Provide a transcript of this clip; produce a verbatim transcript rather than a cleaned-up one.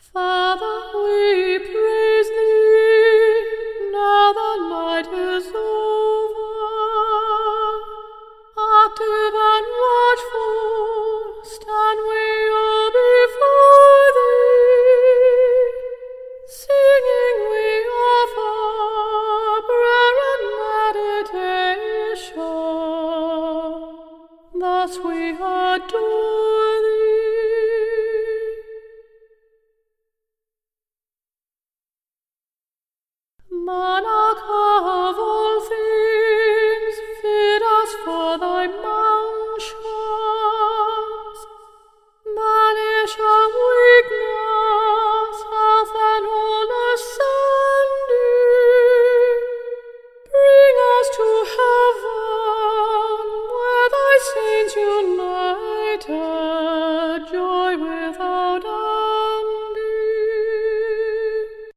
Father, we praise thee, now the night is over. Active and watchful stand we all before thee. Singing we offer prayer and meditation. Thus we adore thee. Monarch of all things, fit us for thy mountains. Banish our weakness, health and all asunder. Bring us to heaven, where thy saints united joy with us.